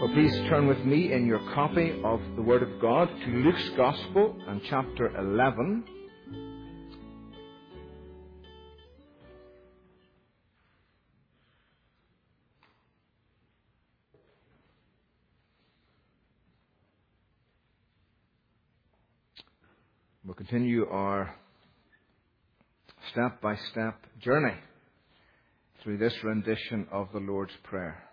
Well, please turn with me in your copy of the Word of God to Luke's Gospel and chapter 11. We'll continue our step-by-step journey through this rendition of the Lord's Prayer.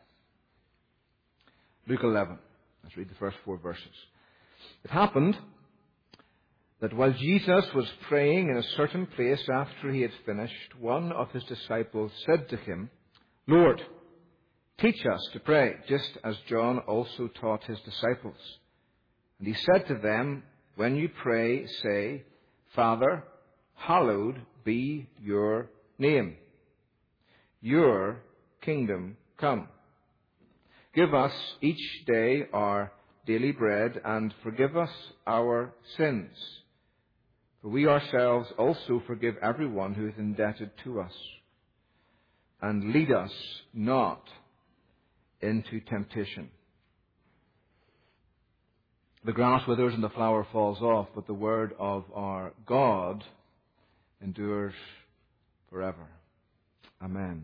Luke 11. Let's read the first 4 verses. It happened that while Jesus was praying in a certain place after he had finished, one of his disciples said to him, "Lord, teach us to pray, just as John also taught his disciples." And he said to them, "When you pray, say, 'Father, hallowed be your name. Your kingdom come. Give us each day our daily bread, and forgive us our sins, for we ourselves also forgive everyone who is indebted to us. And lead us not into temptation.'" The grass withers and the flower falls off, but the word of our God endures forever. Amen.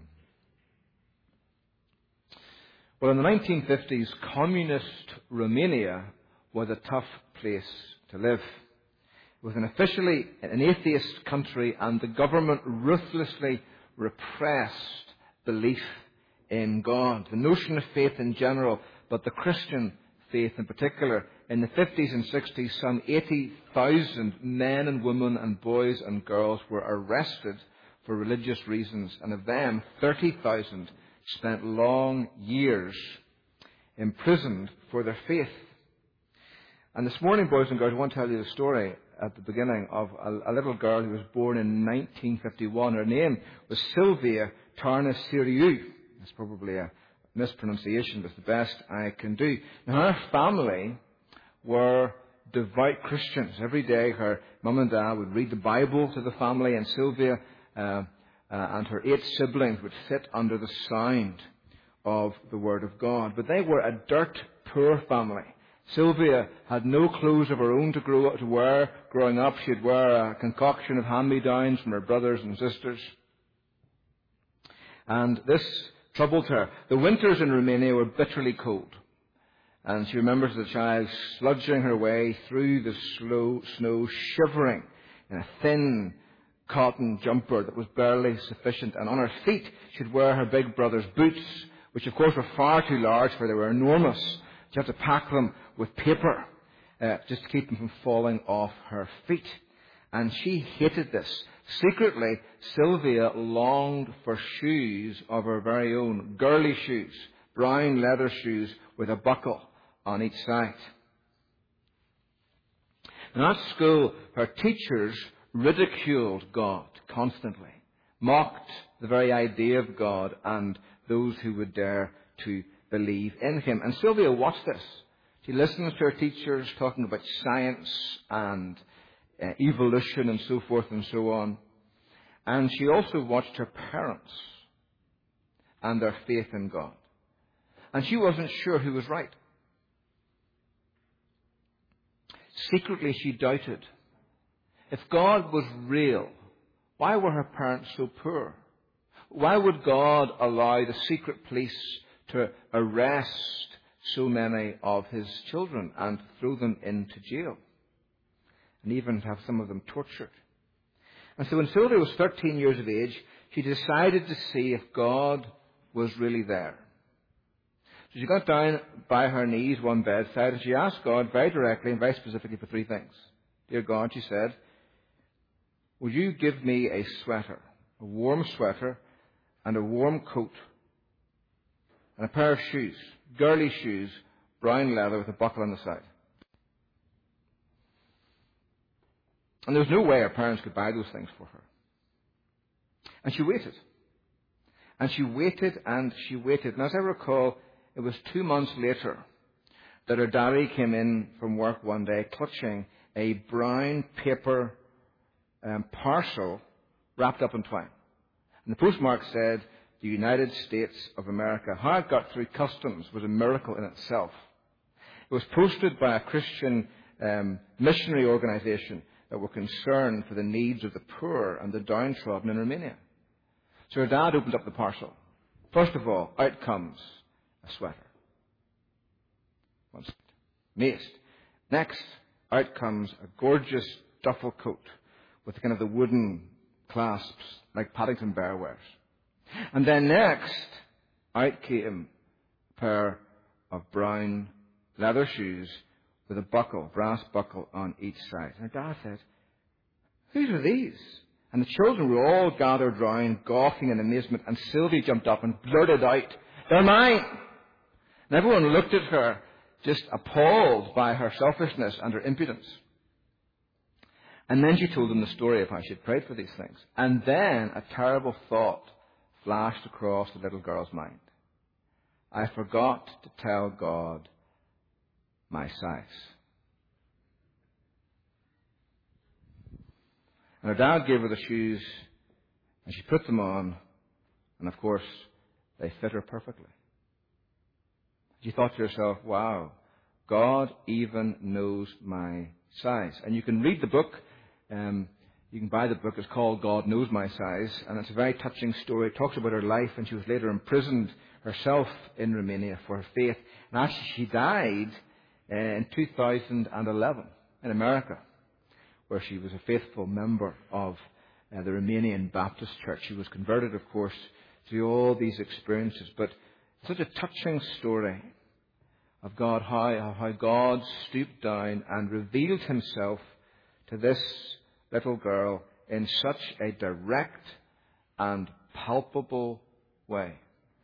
Well, in the 1950s, communist Romania was a tough place to live. It was officially an atheist country, and the government ruthlessly repressed belief in God. The notion of faith in general, but the Christian faith in particular. In the 50s and 60s, some 80,000 men and women and boys and girls were arrested for religious reasons, and of them, 30,000 spent long years imprisoned for their faith. And this morning, boys and girls, I want to tell you the story at the beginning of a little girl who was born in 1951. Her name was Sylvia Tarnasiriou. That's probably a mispronunciation, but it's the best I can do. Now, her family were devout Christians. Every day, her mum and dad would read the Bible to the family, and Sylvia and her 8 siblings would sit under the sound of the Word of God. But they were a dirt-poor family. Sylvia had no clothes of her own to wear growing up. She'd wear a concoction of hand-me-downs from her brothers and sisters. And this troubled her. The winters in Romania were bitterly cold. And she remembers as a child sludging her way through the snow, shivering in a thin cotton jumper that was barely sufficient. And on her feet, she'd wear her big brother's boots, which of course were far too large, for they were enormous. She had to pack them with paper just to keep them from falling off her feet. And she hated this. Secretly, Sylvia longed for shoes of her very own, girly shoes, brown leather shoes with a buckle on each side. Now, at school, her teachers ridiculed God constantly, mocked the very idea of God and those who would dare to believe in him. And Sylvia watched this. She listens to her teachers talking about science and evolution and so forth and so on. And she also watched her parents and their faith in God. And she wasn't sure who was right. Secretly, she doubted. If God was real, why were her parents so poor? Why would God allow the secret police to arrest so many of his children and throw them into jail? And even have some of them tortured. And so when Sylvia was 13 years of age, she decided to see if God was really there. So she got down by her knees one bedside and she asked God very directly and very specifically for 3 things. "Dear God," she said, "will you give me a sweater, a warm sweater and a warm coat and a pair of shoes, girly shoes, brown leather with a buckle on the side?" And there was no way her parents could buy those things for her. And she waited. And she waited and she waited. And as I recall, it was 2 months later that her daddy came in from work one day clutching a brown paper parcel wrapped up in twine. And the postmark said, the United States of America. How it got through customs was a miracle in itself. It was posted by a Christian missionary organization that were concerned for the needs of the poor and the downtrodden in Romania. So her dad opened up the parcel. First of all, out comes a sweater. One side. Amazed. Next, out comes a gorgeous duffel coat with kind of the wooden clasps like Paddington Bear wears. And then next, out came a pair of brown leather shoes with a buckle, brass buckle on each side. And her dad said, "Whose are these?" And the children were all gathered round, gawking in amazement, and Sylvie jumped up and blurted out, "They're mine!" And everyone looked at her, just appalled by her selfishness and her impudence. And then she told them the story of how she had prayed for these things. And then a terrible thought flashed across the little girl's mind. I forgot to tell God my size. And her dad gave her the shoes, and she put them on, and of course, they fit her perfectly. She thought to herself, wow, God even knows my size. And you can read the book. You can buy the book. It's called God Knows My Size. And it's a very touching story. It talks about her life, and she was later imprisoned herself in Romania for her faith. And actually, she died in 2011 in America, where she was a faithful member of the Romanian Baptist Church. She was converted, of course, to all these experiences. But such a touching story of God, how God stooped down and revealed himself to this little girl in such a direct and palpable way.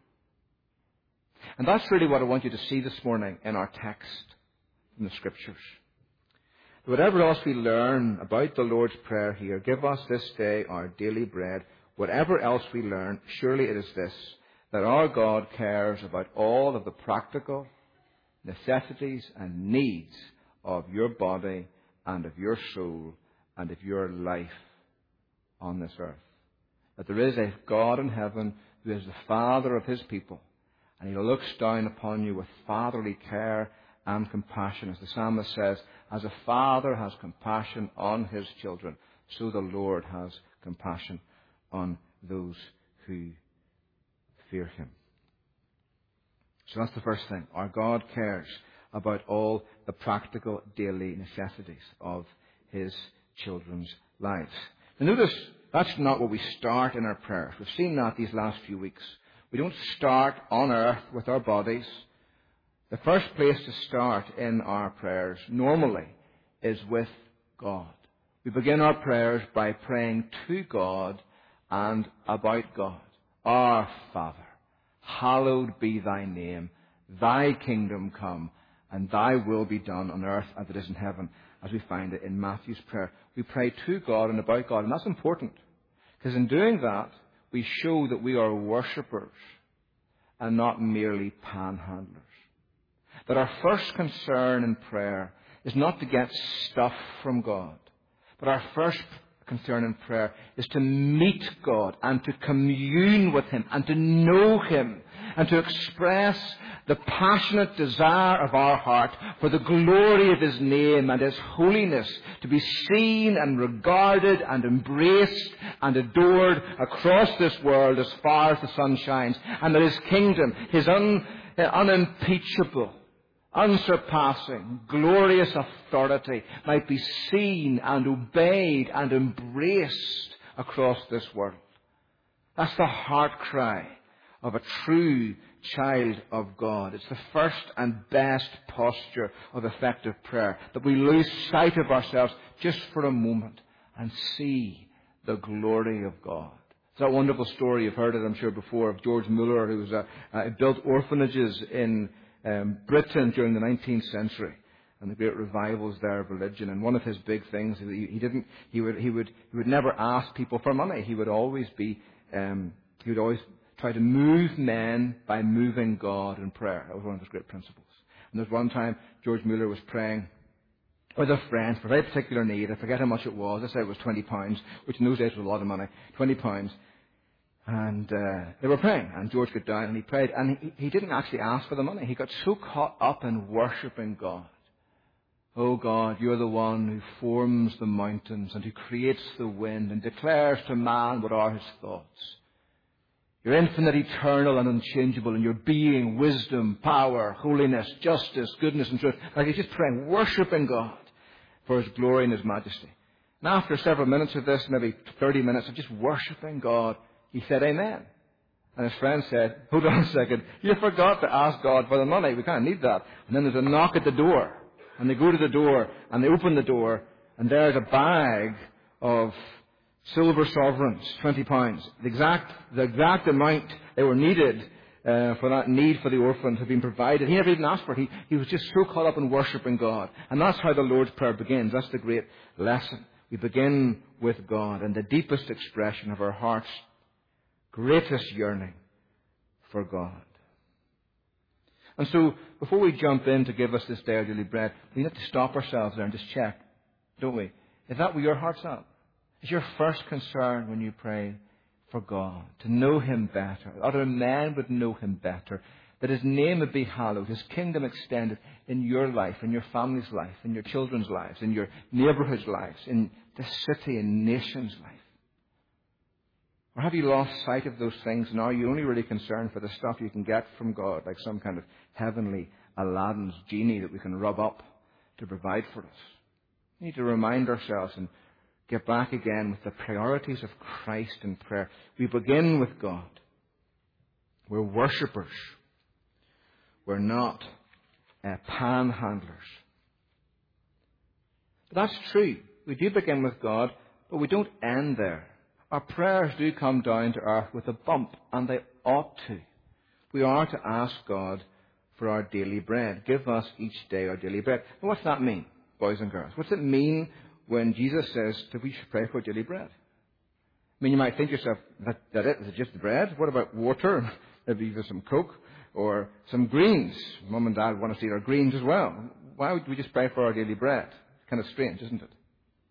And that's really what I want you to see this morning in our text from the Scriptures. Whatever else we learn about the Lord's Prayer here, give us this day our daily bread. Whatever else we learn, surely it is this, that our God cares about all of the practical necessities and needs of your body and of your soul and of your life on this earth. That there is a God in heaven who is the Father of his people, and he looks down upon you with fatherly care and compassion. As the psalmist says, as a father has compassion on his children, so the Lord has compassion on those who fear him. So that's the first thing. Our God cares about all the practical daily necessities of his children's lives. Now notice, that's not where we start in our prayers. We've seen that these last few weeks. We don't start on earth with our bodies. The first place to start in our prayers normally is with God. We begin our prayers by praying to God and about God. Our Father, hallowed be thy name. Thy kingdom come, and thy will be done on earth as it is in heaven, as we find it in Matthew's prayer. We pray to God and about God, and that's important, because in doing that, we show that we are worshippers and not merely panhandlers. That our first concern in prayer is not to get stuff from God, but our first concern in prayer is to meet God and to commune with him and to know him and to express the passionate desire of our heart for the glory of his name and his holiness to be seen and regarded and embraced and adored across this world as far as the sun shines, and that his kingdom, his unimpeachable, unsurpassing, glorious authority might be seen and obeyed and embraced across this world. That's the heart cry of a true child of God. It's the first and best posture of effective prayer, that we lose sight of ourselves just for a moment and see the glory of God. It's that wonderful story, you've heard it I'm sure before, of George Muller, who built orphanages in Britain during the 19th century and the great revivals there of religion. And one of his big things, he would never ask people for money. He would always try to move men by moving God in prayer. That was one of his great principles. And there's one time George Muller was praying with a friend for a very particular need. I forget how much it was. Let's say it was £20, which in those days was a lot of money. £20. And they were praying, and George got down and he prayed, and he didn't actually ask for the money. He got so caught up in worshipping God. Oh God, you're the one who forms the mountains and who creates the wind and declares to man what are his thoughts. You're infinite, eternal, and unchangeable in your being, wisdom, power, holiness, justice, goodness, and truth. Like he's just praying, worshipping God for his glory and his majesty. And after several minutes of this, maybe 30 minutes of just worshipping God, he said amen. And his friend said, hold on a second, you forgot to ask God for the money. We kind of need that. And then there's a knock at the door. And they go to the door, and they open the door, and there's a bag of silver sovereigns, £20. The exact amount they were needed for that need for the orphans had been provided. He never even asked for it. He was just so caught up in worshipping God. And that's how the Lord's Prayer begins. That's the great lesson. We begin with God and the deepest expression of our heart's greatest yearning for God. And so, before we jump in to give us this day our daily bread, we have to stop ourselves there and just check, don't we? Is that where your heart's at? Is your first concern when you pray for God, to know Him better, that other men would know Him better, that His name would be hallowed, His kingdom extended in your life, in your family's life, in your children's lives, in your neighbourhood's lives, in the city and nation's life? Or have you lost sight of those things and are you only really concerned for the stuff you can get from God, like some kind of heavenly Aladdin's genie that we can rub up to provide for us? We need to remind ourselves and get back again with the priorities of Christ in prayer. We begin with God. We're worshippers. We're not panhandlers. But that's true. We do begin with God, but we don't end there. Our prayers do come down to earth with a bump, and they ought to. We are to ask God for our daily bread. Give us each day our daily bread. Now, what's that mean, boys and girls? What's it mean when Jesus says that we should pray for daily bread? I mean, you might think to yourself, that it? Is it just the bread? What about water? Maybe even some Coke or some greens. Mum and Dad want us to eat our greens as well. Why would we just pray for our daily bread? Kind of strange, isn't it?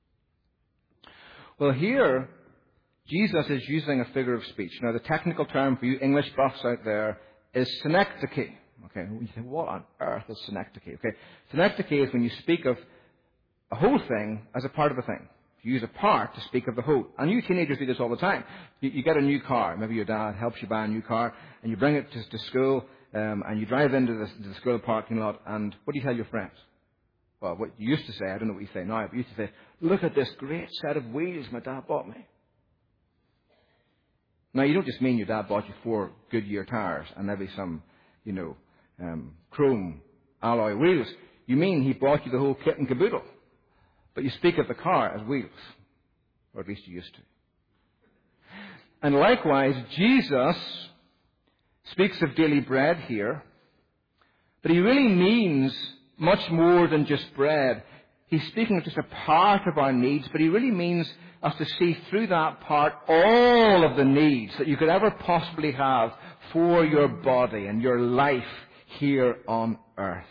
Well, here, Jesus is using a figure of speech. Now, the technical term for you English buffs out there is synecdoche. Okay, you think, what on earth is synecdoche? Okay, synecdoche is when you speak of a whole thing as a part of a thing. You use a part to speak of the whole. And you teenagers do this all the time. You get a new car. Maybe your dad helps you buy a new car, and you bring it to school, and you drive into the school parking lot, and what do you tell your friends? Well, what you used to say, I don't know what you say now, but you used to say, look at this great set of wheels my dad bought me. Now, you don't just mean your dad bought you 4 Goodyear tires and maybe some, chrome alloy wheels. You mean he bought you the whole kit and caboodle. But you speak of the car as wheels. Or at least you used to. And likewise, Jesus speaks of daily bread here. But he really means much more than just bread. He's speaking of just a part of our needs, but he really means us to see through that part all of the needs that you could ever possibly have for your body and your life here on earth.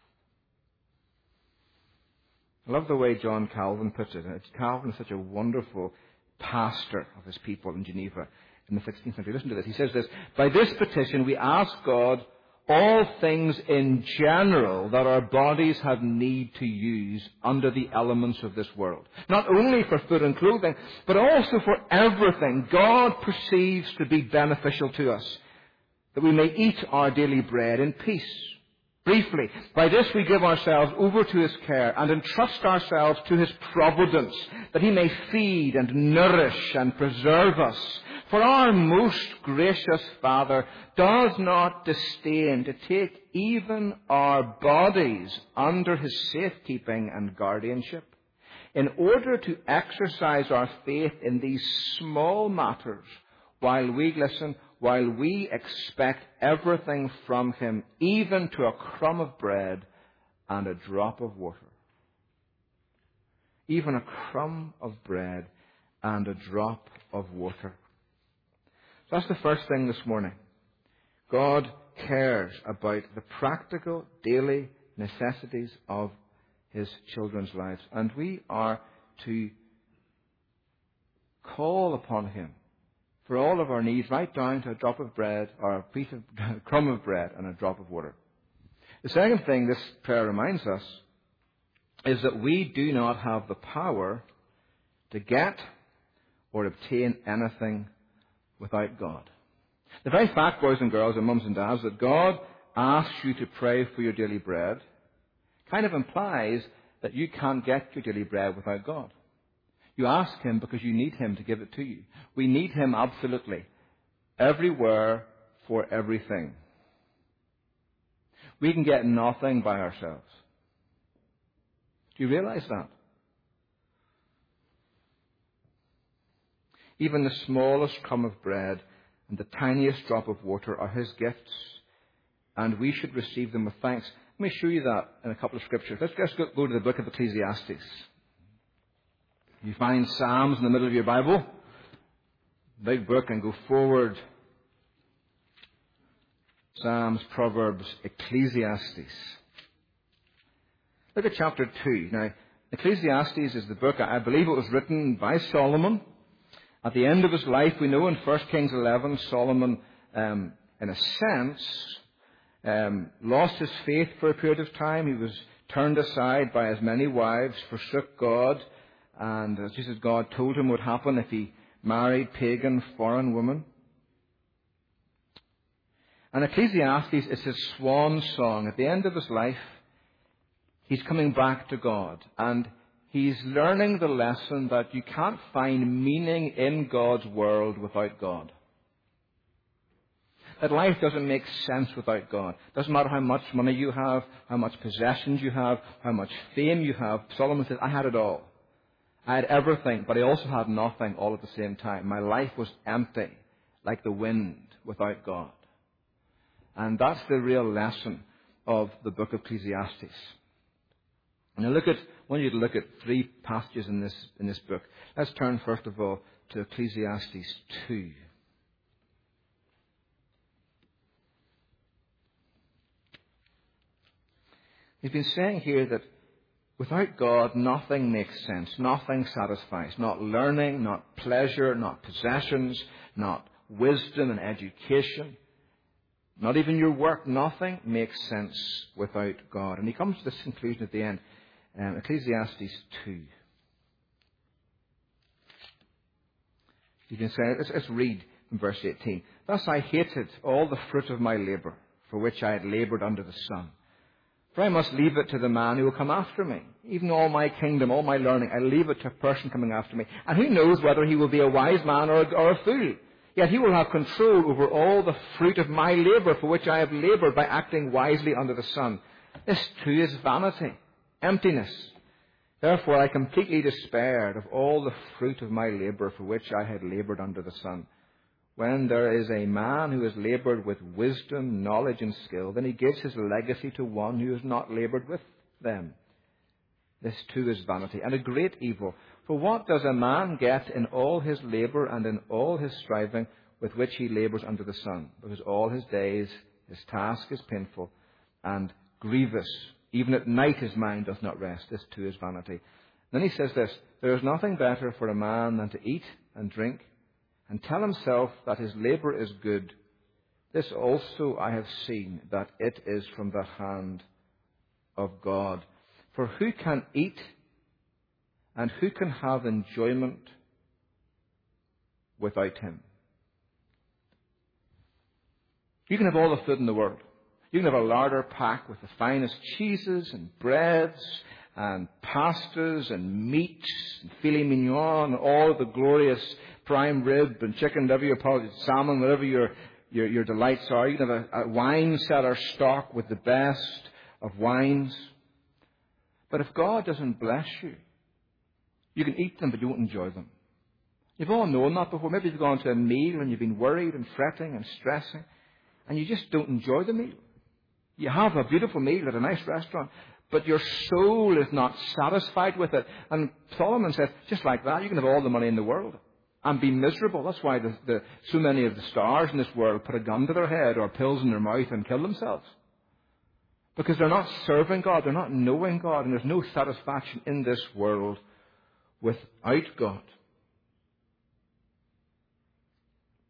I love the way John Calvin puts it. Calvin is such a wonderful pastor of his people in Geneva in the 16th century. Listen to this. He says this, by this petition we ask God all things in general that our bodies have need to use under the elements of this world. Not only for food and clothing, but also for everything God perceives to be beneficial to us, that we may eat our daily bread in peace. Briefly, by this we give ourselves over to His care and entrust ourselves to His providence, that He may feed and nourish and preserve us. For our most gracious Father does not disdain to take even our bodies under His safekeeping and guardianship, in order to exercise our faith in these small matters, while we expect everything from Him, even to a crumb of bread and a drop of water. Even a crumb of bread and a drop of water. So that's the first thing this morning. God cares about the practical daily necessities of His children's lives. And we are to call upon Him for all of our needs, right down to a drop of bread or a piece of crumb of bread and a drop of water. The second thing this prayer reminds us is that we do not have the power to get or obtain anything without God. The very fact, boys and girls and mums and dads, that God asks you to pray for your daily bread kind of implies that you can't get your daily bread without God. You ask Him because you need Him to give it to you. We need Him absolutely, everywhere, for everything. We can get nothing by ourselves. Do you realize that? Even the smallest crumb of bread and the tiniest drop of water are His gifts, and we should receive them with thanks. Let me show you that in a couple of scriptures. Let's just go to the book of Ecclesiastes. You find Psalms in the middle of your Bible, big book, and go forward. Psalms, Proverbs, Ecclesiastes. Look at chapter 2. Now, Ecclesiastes is the book, I believe it was written by Solomon. At the end of his life, we know in 1 Kings 11, Solomon, in a sense, lost his faith for a period of time. He was turned aside by as many wives, forsook God, and just as God told him would happen if he married pagan, foreign women. And Ecclesiastes is his swan song. At the end of his life, he's coming back to God, and he's learning the lesson that you can't find meaning in God's world without God. That life doesn't make sense without God. Doesn't matter how much money you have, how much possessions you have, how much fame you have. Solomon says, I had it all. I had everything, but I also had nothing all at the same time. My life was empty, like the wind, without God. And that's the real lesson of the book of Ecclesiastes. Now I want you to look at three passages in this book. Let's turn first of all to Ecclesiastes 2. He's been saying here that without God, nothing makes sense. Nothing satisfies. Not learning, not pleasure, not possessions, not wisdom and education. Not even your work. Nothing makes sense without God. And he comes to this conclusion at the end. Ecclesiastes 2. You can say, let's read from verse 18. Thus I hated all the fruit of my labour, for which I had laboured under the sun. For I must leave it to the man who will come after me. Even all my kingdom, all my learning, I leave it to a person coming after me. And who knows whether he will be a wise man or a fool. Yet he will have control over all the fruit of my labour, for which I have laboured by acting wisely under the sun. This too is vanity, emptiness. Therefore I completely despaired of all the fruit of my labour, for which I had laboured under the sun. When there is a man who has laboured with wisdom, knowledge, and skill, then he gives his legacy to one who has not laboured with them. This too is vanity, and a great evil. For what does a man get in all his labour and in all his striving with which he labours under the sun? Because all his days, his task is painful and grievous. Even at night his mind does not rest. This too is vanity. Then he says this, there is nothing better for a man than to eat and drink and tell himself that his labour is good. This also I have seen, that it is from the hand of God. For who can eat and who can have enjoyment without him? You can have all the food in the world. You can have a larder pack with the finest cheeses and breads and pastas and meats and filet mignon and all the glorious prime rib and chicken, whatever your salmon, whatever your delights are. You can have a wine cellar stocked with the best of wines. But if God doesn't bless you, you can eat them but you won't enjoy them. You've all known that before. Maybe you've gone to a meal and you've been worried and fretting and stressing and you just don't enjoy the meal. You have a beautiful meal at a nice restaurant, but your soul is not satisfied with it. And Solomon says, just like that, you can have all the money in the world and be miserable. That's why so many of the stars in this world put a gun to their head or pills in their mouth and kill themselves. Because they're not serving God, they're not knowing God, and there's no satisfaction in this world without God.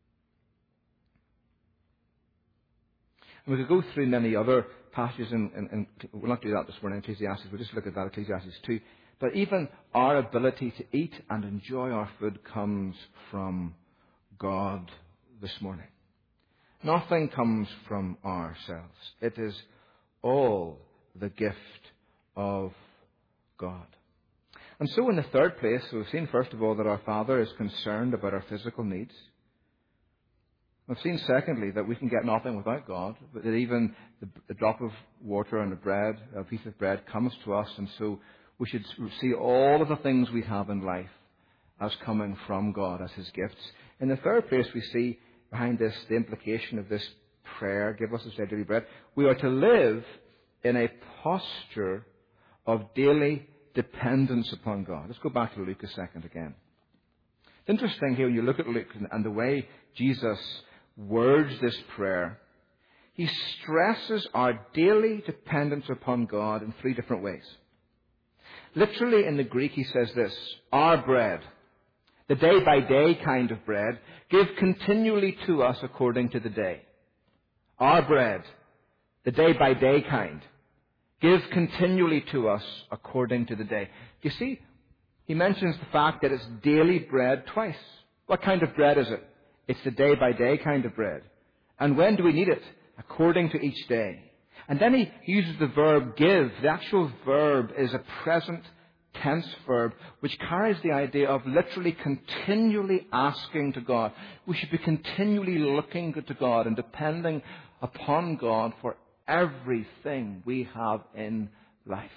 And we could go through many other passages, and we'll not do that this morning in Ecclesiastes. We'll just look at that, Ecclesiastes 2. But even our ability to eat and enjoy our food comes from God this morning. Nothing comes from ourselves. It is all the gift of God. And so in the third place, we've seen first of all that our Father is concerned about our physical needs. We've seen secondly that we can get nothing without God, but that even the drop of water and a piece of bread comes to us, and so we should see all of the things we have in life as coming from God, as His gifts. In the third place, we see behind this the implication of this prayer, give us this daily bread. We are to live in a posture of daily dependence upon God. Let's go back to Luke a second again. It's interesting here when you look at Luke and the way Jesus words this prayer. He stresses our daily dependence upon God in three different ways. Literally in the Greek he says this: our bread, the day-by-day kind of bread, give continually to us according to the day. Our bread, the day-by-day kind, give continually to us according to the day. You see, he mentions the fact that it's daily bread twice. What kind of bread is it? It's the day-by-day kind of bread. And when do we need it? According to each day. And then he uses the verb give. The actual verb is a present tense verb which carries the idea of literally continually asking to God. We should be continually looking to God and depending upon God for everything we have in life.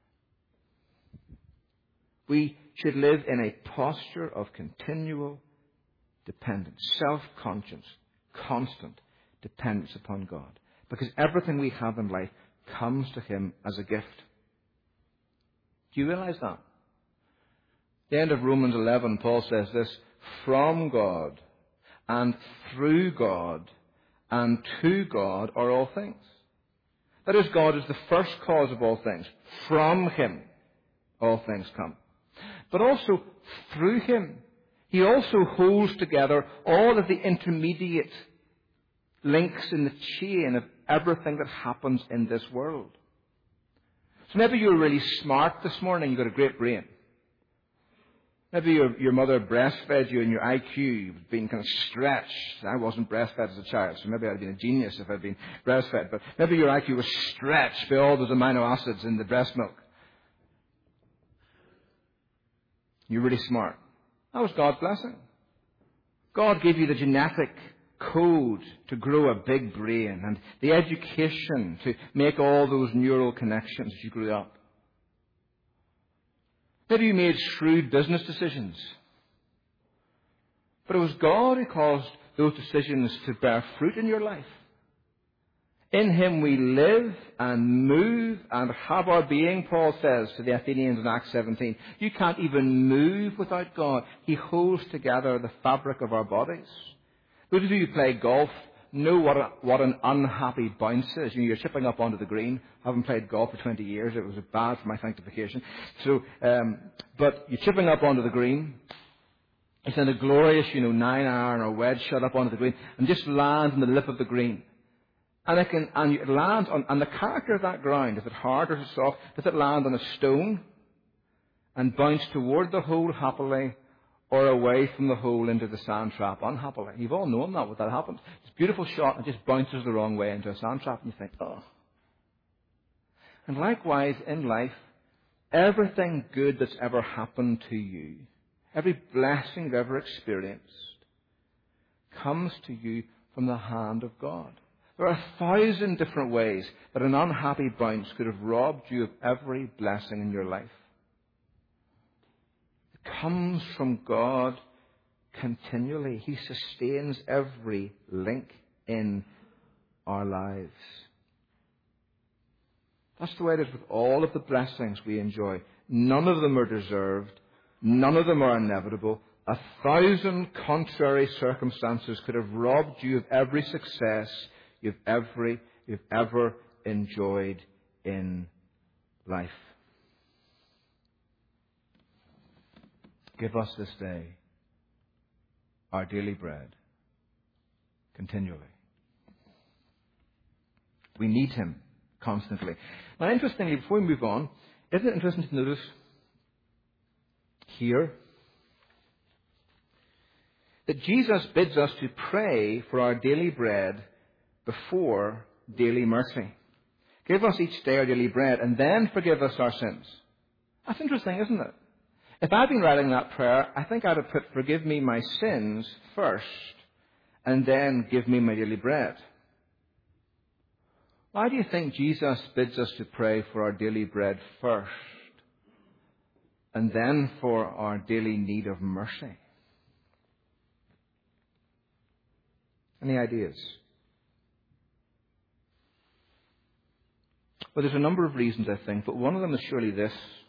We should live in a posture of continual dependence, self-conscious, constant dependence upon God. Because everything we have in life comes to Him as a gift. Do you realize that? At the end of Romans 11, Paul says this: from God and through God and to God are all things. That is, God is the first cause of all things. From Him all things come. But also through Him, He also holds together all of the intermediate links in the chain of everything that happens in this world. So maybe you're really smart this morning, you've got a great brain. Maybe your mother breastfed you and your IQ was being kind of stretched. I wasn't breastfed as a child, so maybe I'd been a genius if I'd been breastfed. But maybe your IQ was stretched by all those amino acids in the breast milk. You're really smart. That was God's blessing. God gave you the genetic code to grow a big brain and the education to make all those neural connections as you grew up. Maybe you made shrewd business decisions. But it was God who caused those decisions to bear fruit in your life. In Him we live and move and have our being, Paul says to the Athenians in Acts 17. You can't even move without God. He holds together the fabric of our bodies. Those of you who play golf know what an unhappy bounce is. You're chipping up onto the green. I haven't played golf for 20 years. It was bad for my sanctification. But you're chipping up onto the green. It's in a glorious, 9-iron or wedge shot up onto the green and just land on the lip of the green. And it lands on the character of that ground. Is it hard or is it soft? Does it land on a stone and bounce toward the hole happily, or away from the hole into the sand trap unhappily? You've all known that, what that happens. It's a beautiful shot and just bounces the wrong way into a sand trap, and you think, oh. And likewise in life, everything good that's ever happened to you, every blessing you've ever experienced, comes to you from the hand of God. There are 1,000 different ways that an unhappy bounce could have robbed you of every blessing in your life. It comes from God continually. He sustains every link in our lives. That's the way it is with all of the blessings we enjoy. None of them are deserved. None of them are inevitable. 1,000 contrary circumstances could have robbed you of every success you've ever enjoyed in life. Give us this day our daily bread continually. We need him constantly. Now, interestingly, before we move on, isn't it interesting to notice here that Jesus bids us to pray for our daily bread before daily mercy. Give us each day our daily bread, and then forgive us our sins. That's interesting, isn't it? If I'd been writing that prayer, I think I'd have put, forgive me my sins first, and then give me my daily bread. Why do you think Jesus bids us to pray for our daily bread first, and then for our daily need of mercy? Any ideas? Well, there's a number of reasons, I think, but one of them is surely this.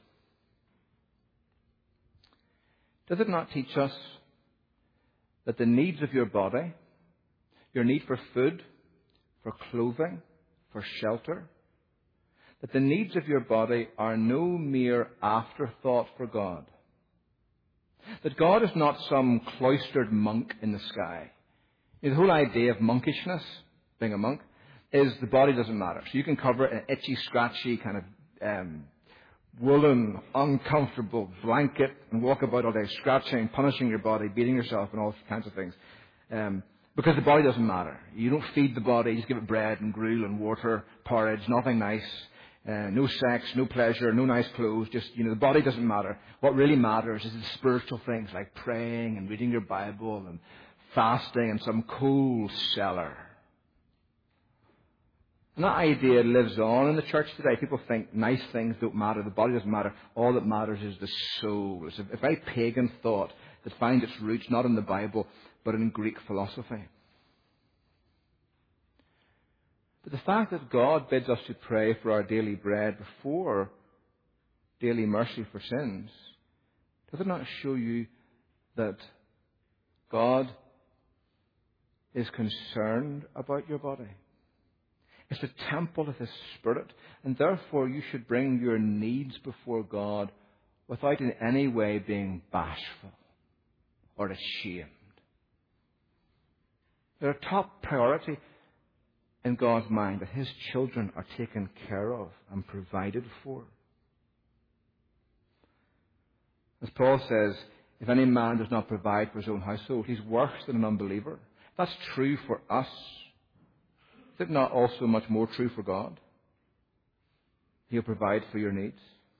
Does it not teach us that the needs of your body, your need for food, for clothing, for shelter, that the needs of your body are no mere afterthought for God? That God is not some cloistered monk in the sky. The whole idea of monkishness, being a monk, is the body doesn't matter. So you can cover an itchy, scratchy, kind of woolen, uncomfortable blanket and walk about all day scratching, punishing your body, beating yourself and all kinds of things. Because the body doesn't matter. You don't feed the body, you just give it bread and gruel and water, porridge, nothing nice. No sex, no pleasure, no nice clothes. Just, the body doesn't matter. What really matters is the spiritual things like praying and reading your Bible and fasting in some cool cellar. And that idea lives on in the church today. People think nice things don't matter. The body doesn't matter. All that matters is the soul. It's a very pagan thought that finds its roots not in the Bible, but in Greek philosophy. But the fact that God bids us to pray for our daily bread before daily mercy for sins, does it not show you that God is concerned about your body? It's the temple of His Spirit, and therefore you should bring your needs before God without in any way being bashful or ashamed. They're a top priority in God's mind, that His children are taken care of and provided for. As Paul says, if any man does not provide for his own household, he's worse than an unbeliever. If that's true for us, is it not also much more true for God? He'll provide for your needs.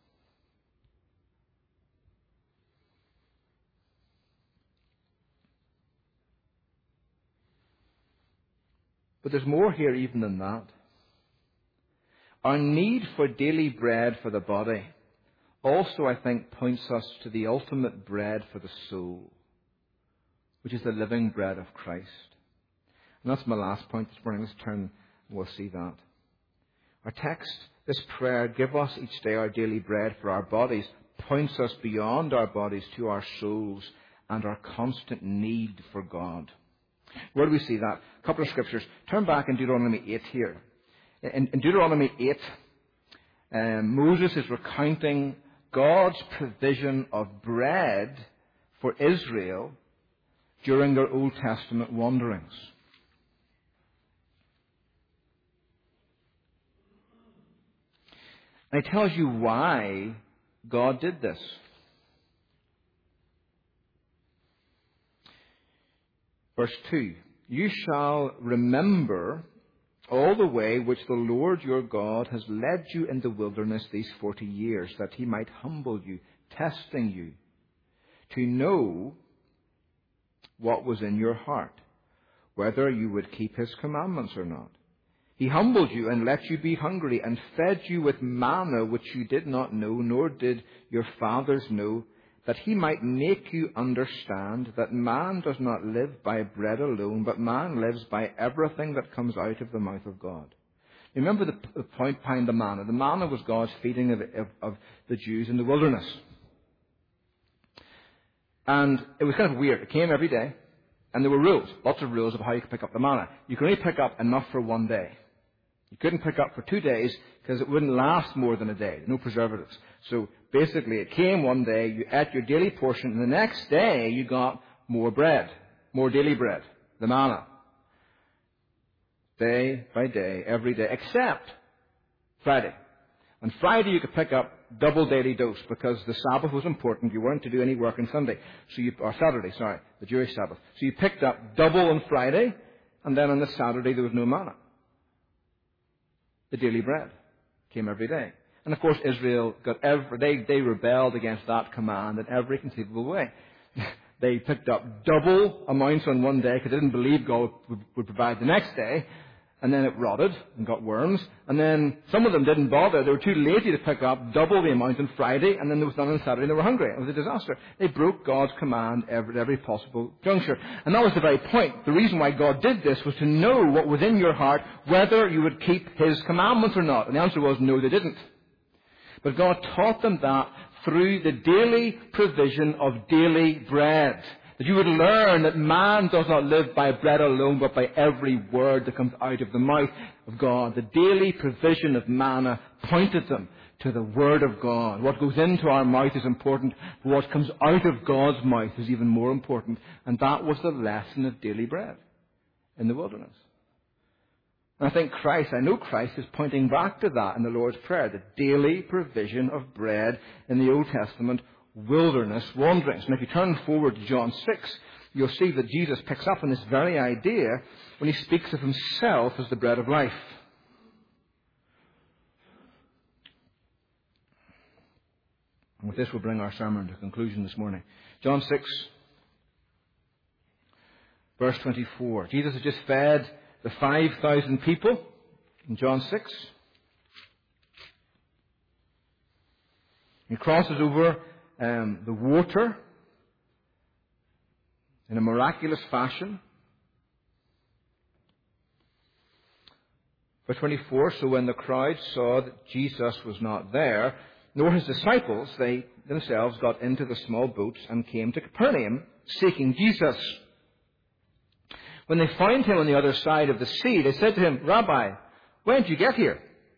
But there's more here even than that. Our need for daily bread for the body also, I think, points us to the ultimate bread for the soul, which is the living bread of Christ. And that's my last point this morning. Let's turn and we'll see that. Our text, this prayer, give us each day our daily bread for our bodies, points us beyond our bodies to our souls and our constant need for God. Where do we see that? A couple of scriptures. Turn back in Deuteronomy 8 here. In Deuteronomy 8, Moses is recounting God's provision of bread for Israel during their Old Testament wanderings. And it tells you why God did this. Verse 2, you shall remember all the way which the Lord your God has led you in the wilderness these 40 years, that He might humble you, testing you, to know what was in your heart, whether you would keep His commandments or not. He humbled you and let you be hungry, and fed you with manna which you did not know, nor did your fathers know, that He might make you understand that man does not live by bread alone, but man lives by everything that comes out of the mouth of God. Remember the point behind the manna. The manna was God's feeding of the Jews in the wilderness. And it was kind of weird. It came every day, and there were rules, lots of rules of how you could pick up the manna. You could only pick up enough for one day. You couldn't pick up for 2 days because it wouldn't last more than a day. No preservatives. So basically it came one day, you ate your daily portion, and the next day you got more bread, more daily bread, the manna. day by day, every day, except Friday. On Friday you could pick up double daily dose because the Sabbath was important. You weren't to do any work on Sunday, or Saturday, the Jewish Sabbath. So you picked up double on Friday, and then on the Saturday there was no manna. The daily bread came every day. And of course Israel they rebelled against that command in every conceivable way. They picked up double amounts on one day because they didn't believe God would provide the next day. And then it rotted and got worms. And then some of them didn't bother. They were too lazy to pick up double the amount on Friday. And then there was none on Saturday and they were hungry. It was a disaster. They broke God's command at every possible juncture. And that was the very point. The reason why God did this was to know what was in your heart, whether you would keep His commandments or not. And the answer was no, they didn't. But God taught them that through the daily provision of daily bread. That you would learn that man does not live by bread alone, but by every word that comes out of the mouth of God. The daily provision of manna pointed them to the Word of God. What goes into our mouth is important, but what comes out of God's mouth is even more important. And that was the lesson of daily bread in the wilderness. And I know Christ is pointing back to that in the Lord's Prayer, the daily provision of bread in the Old Testament wilderness wanderings. And if you turn forward to John 6, you'll see that Jesus picks up on this very idea when he speaks of himself as the bread of life. And with this we'll bring our sermon to conclusion this morning. John 6, verse 24. Jesus has just fed the 5,000 people in John 6. He crosses over the water in a miraculous fashion. Verse 24, so when the crowd saw that Jesus was not there, nor his disciples, they themselves got into the small boats and came to Capernaum, seeking Jesus. When they found him on the other side of the sea, they said to him, Rabbi, when did you get here?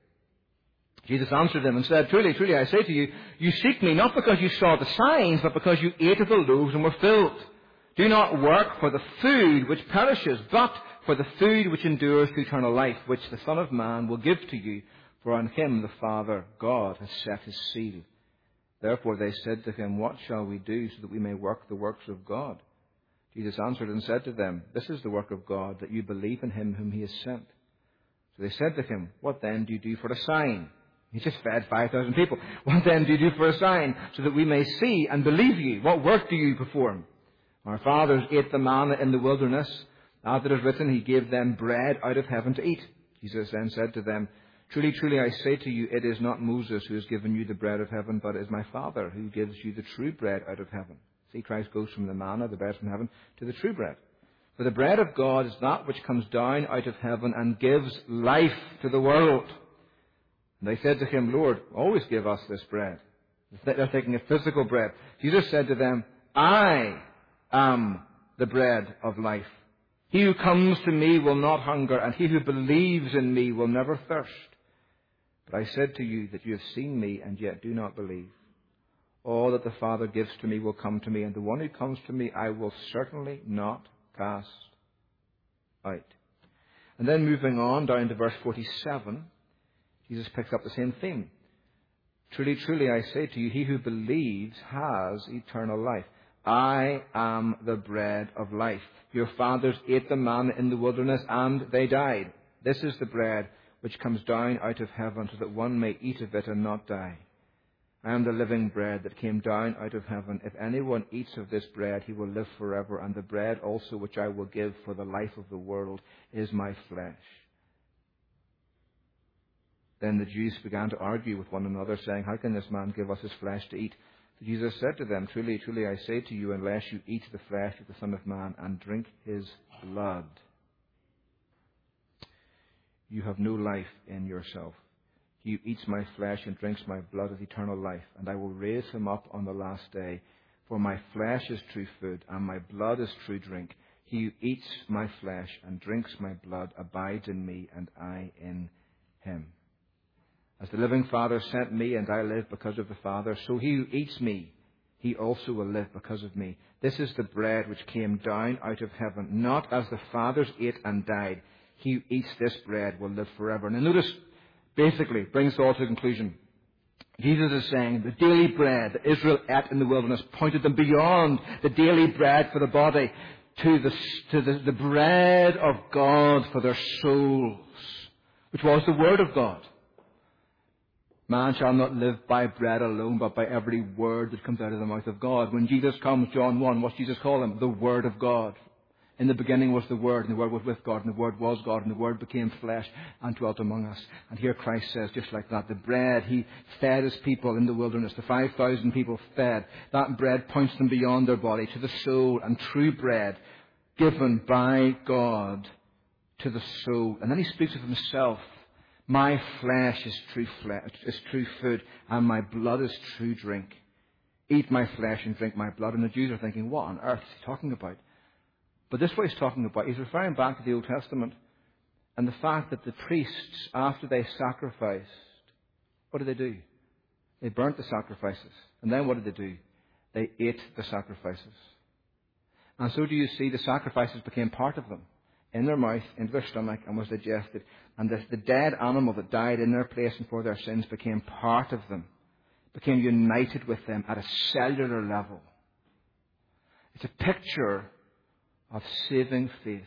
Jesus answered them and said, Truly, truly, I say to you, you seek me not because you saw the signs, but because you ate of the loaves and were filled. Do not work for the food which perishes, but for the food which endures to eternal life, which the Son of Man will give to you. For on him the Father, God, has set his seal. Therefore they said to him, What shall we do so that we may work the works of God? Jesus answered and said to them, This is the work of God, that you believe in him whom he has sent. So they said to him, What then do you do for a sign? He just fed 5,000 people. What then do you do for a sign, so that we may see and believe you? What work do you perform? Our fathers ate the manna in the wilderness. As it is written, he gave them bread out of heaven to eat. Jesus then said to them, Truly, truly, I say to you, it is not Moses who has given you the bread of heaven, but it is my Father who gives you the true bread out of heaven. See, Christ goes from the manna, the bread from heaven, to the true bread. For the bread of God is that which comes down out of heaven and gives life to the world. And they said to him, Lord, always give us this bread. They're taking a physical bread. Jesus said to them, I am the bread of life. He who comes to me will not hunger, and he who believes in me will never thirst. But I said to you that you have seen me, and yet do not believe. All that the Father gives to me will come to me, and the one who comes to me I will certainly not cast out. And then moving on down to verse 47, Jesus picks up the same theme. Truly, truly, I say to you, he who believes has eternal life. I am the bread of life. Your fathers ate the manna in the wilderness, and they died. This is the bread which comes down out of heaven, so that one may eat of it and not die. I am the living bread that came down out of heaven. If anyone eats of this bread, he will live forever. And the bread also which I will give for the life of the world is my flesh. Then the Jews began to argue with one another, saying, How can this man give us his flesh to eat? But Jesus said to them, Truly, truly, I say to you, unless you eat the flesh of the Son of Man and drink his blood, you have no life in yourself. He who eats my flesh and drinks my blood has eternal life, and I will raise him up on the last day. For my flesh is true food, and my blood is true drink. He who eats my flesh and drinks my blood abides in me, and I in him. As the living Father sent me, and I live because of the Father, so he who eats me, he also will live because of me. This is the bread which came down out of heaven, not as the fathers ate and died. he who eats this bread will live forever. And notice, basically, brings it all to a conclusion. Jesus is saying the daily bread that Israel ate in the wilderness pointed them beyond the daily bread for the body to the bread of God for their souls, which was the Word of God. Man shall not live by bread alone, but by every word that comes out of the mouth of God. When Jesus comes, John 1, what's Jesus call him? The Word of God. In the beginning was the Word, and the Word was with God, and the Word was God, and the Word became flesh and dwelt among us. And here Christ says, just like that, the bread, He fed His people in the wilderness, the 5,000 people fed. That bread points them beyond their body to the soul, and true bread given by God to the soul. And then He speaks of Himself. My flesh is true food, and my blood is true drink. Eat my flesh and drink my blood. And the Jews are thinking, what on earth is He talking about? But this is what He's talking about. He's referring back to the Old Testament and the fact that the priests, after they sacrificed, what did they do? They burnt the sacrifices. And then what did they do? They ate the sacrifices. And so do you see the sacrifices became part of them, in their mouth, into their stomach, and was digested. And the dead animal that died in their place and for their sins became part of them, became united with them at a cellular level. It's a picture of saving faith.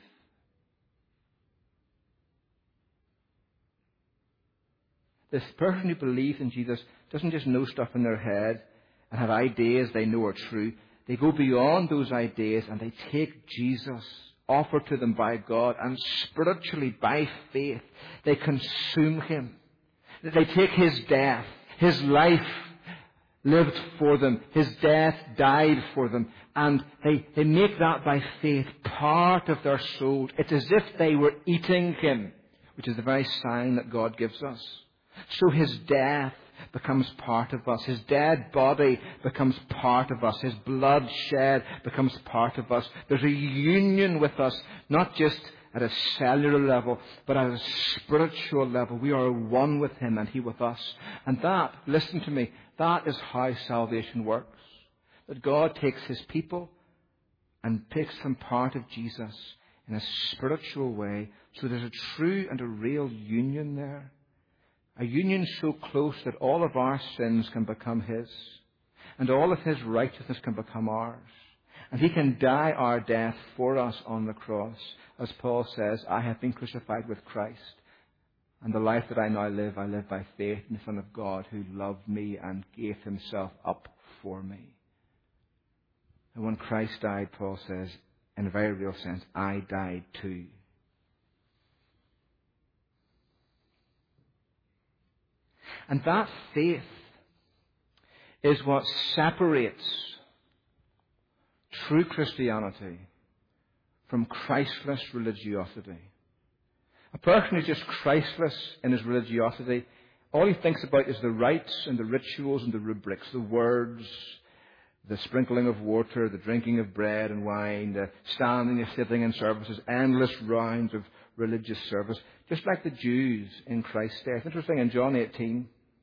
This person who believes in Jesus doesn't just know stuff in their head and have ideas they know are true. They go beyond those ideas and they take Jesus, offered to them by God, and spiritually, by faith, they consume Him. They take His death, His life lived for them, His death died for them, and they make that by faith part of their soul. It's as if they were eating Him, which is the very sign that God gives us. So His death becomes part of us. His dead body becomes part of us. His blood shed becomes part of us. There's a union with us, not just at a cellular level, but at a spiritual level. We are one with Him and He with us. And that, listen to me, that is how salvation works. That God takes His people and makes them part of Jesus in a spiritual way. So there's a true and a real union there. A union so close that all of our sins can become His, and all of His righteousness can become ours. And He can die our death for us on the cross. As Paul says, I have been crucified with Christ, and the life that I now live, I live by faith in the Son of God who loved me and gave Himself up for me. And when Christ died, Paul says, in a very real sense, I died too. And that faith is what separates true Christianity from Christless religiosity. A person who's just Christless in his religiosity, all he thinks about is the rites and the rituals and the rubrics, the words, the sprinkling of water, the drinking of bread and wine, the standing and sitting in services, endless rounds of religious service, just like the Jews in Christ's day. It's interesting, in John 18,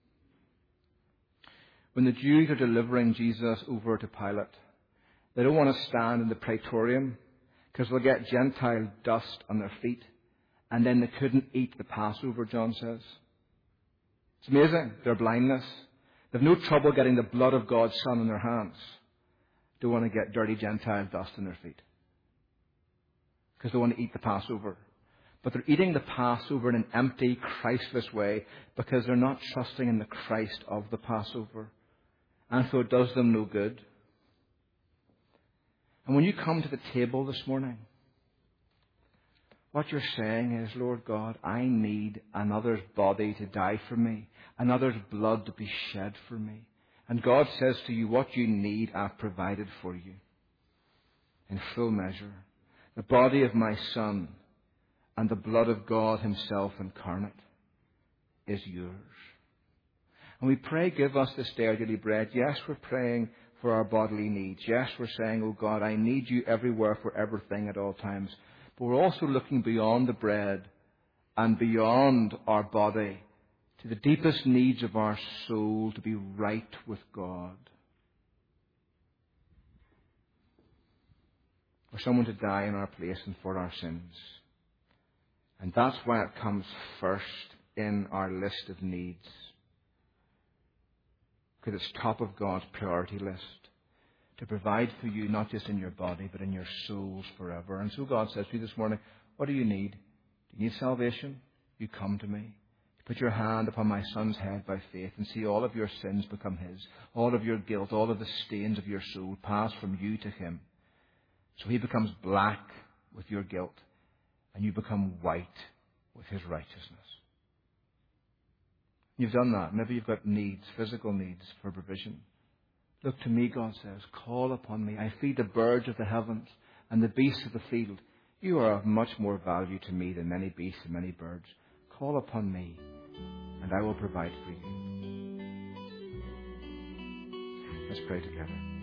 when the Jews are delivering Jesus over to Pilate, they don't want to stand in the praetorium because they'll get Gentile dust on their feet, and then they couldn't eat the Passover, John says. It's amazing, their blindness. They've no trouble getting the blood of God's Son in their hands. Don't want to get dirty Gentile dust on their feet because they want to eat the Passover. But they're eating the Passover in an empty, Christless way because they're not trusting in the Christ of the Passover. And so it does them no good. And when you come to the table this morning, what you're saying is, Lord God, I need another's body to die for me, another's blood to be shed for me. And God says to you, what you need, I've provided for you in full measure. The body of my Son and the blood of God Himself incarnate is yours. And we pray, give us this day our daily bread. Yes, we're praying for our bodily needs. Yes, we're saying, oh God, I need you everywhere for everything at all times. But we're also looking beyond the bread and beyond our body to the deepest needs of our soul to be right with God. For someone to die in our place and for our sins. And that's why it comes first in our list of needs. Because it's top of God's priority list. To provide for you, not just in your body, but in your souls forever. And so God says to you this morning, what do you need? Do you need salvation? You come to me. Put your hand upon my Son's head by faith and see all of your sins become His. All of your guilt, all of the stains of your soul pass from you to Him. So He becomes black with your guilt and you become white with His righteousness. You've done that. Maybe you've got needs, physical needs for provision. Look to me, God says, call upon me. I feed the birds of the heavens and the beasts of the field. You are of much more value to me than many beasts and many birds. Call upon me, and I will provide for you. Let's pray together.